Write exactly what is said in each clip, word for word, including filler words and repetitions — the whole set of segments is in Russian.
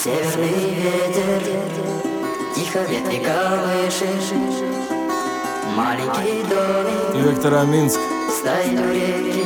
Северный ветер тихо ветви колышет, маленький домик Виктор Аминск стоит у реки.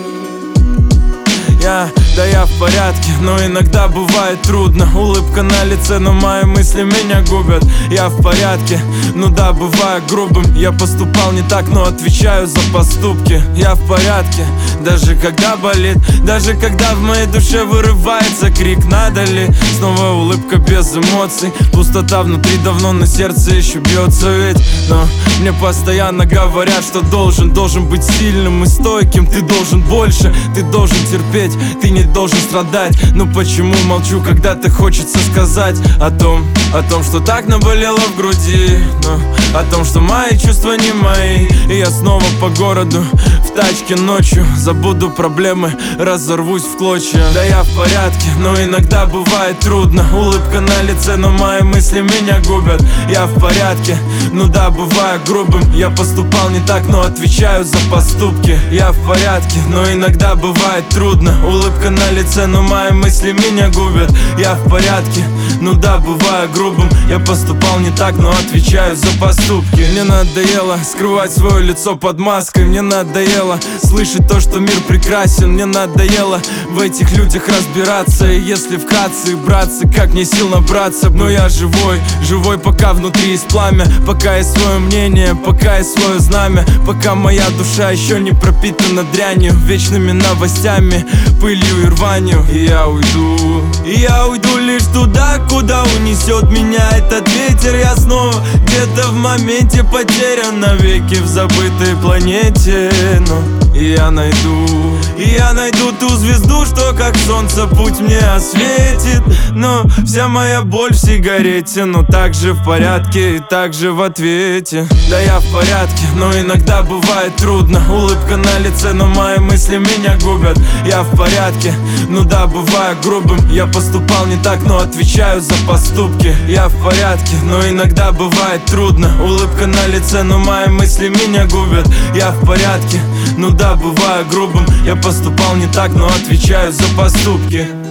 Я, да я в порядке, но иногда бывает трудно. Улыбка на лице, но мои мысли меня губят. Я в порядке, ну да, бываю грубым. Я поступал не так, но отвечаю за поступки. Я в порядке, даже когда болит, даже когда в моей душе вырывается крик. Надо ли? Снова улыбка без эмоций. Пустота внутри давно, на сердце еще бьется ведь. Но мне постоянно говорят, что должен, должен быть сильным и стойким. Ты должен больше, ты должен терпеть, ты не должен страдать. Но почему молчу, когда-то хочется сказать о том, о том, что так наболело в груди, но о том, что мои чувства не мои. И я снова по городу в тачке ночью. Забуду проблемы, разорвусь в клочья. Да я в порядке, но иногда бывает трудно. Улыбка на лице, но мои мысли меня губят. Я в порядке, ну да, бываю грубым. Я поступал не так, но отвечаю за поступки. Я в порядке, но иногда бывает трудно. Улыбка на лице, но мои мысли меня губят. Я в порядке, ну да, бываю грубым. Я поступал не так, но отвечаю за поступки. Мне надоело скрывать свое лицо под маской. Мне надоело слышать то, что мир прекрасен. Мне надоело в этих людях разбираться. И если вкратце, братцы, как мне сил набраться. Но я живой, живой, пока внутри есть пламя. Пока есть свое мнение, пока есть свое знамя. Пока моя душа еще не пропитана дрянью, вечными новостями, пылью и рванью. И я уйду, и я уйду лишь туда, куда унесет меня этот ветер. Я снова где-то в моменте потерян навеки в забытой планете. Но и я найду, и я найду ту звезду, что как солнце путь мне осветит. Но вся моя боль в сигарете, но также в порядке и также в ответе. Да я в порядке, но иногда бывает трудно. Улыбка на лице, но мои мысли меня губят. Я в порядке, ну да, бываю грубым. Я поступал не так, но отвечаю за поступки. Я в порядке, но иногда бывает трудно. Улыбка на лице, но мои мысли меня губят. Я в порядке, ну да, бываю грубым. Я поступал не так, но отвечаю за поступки.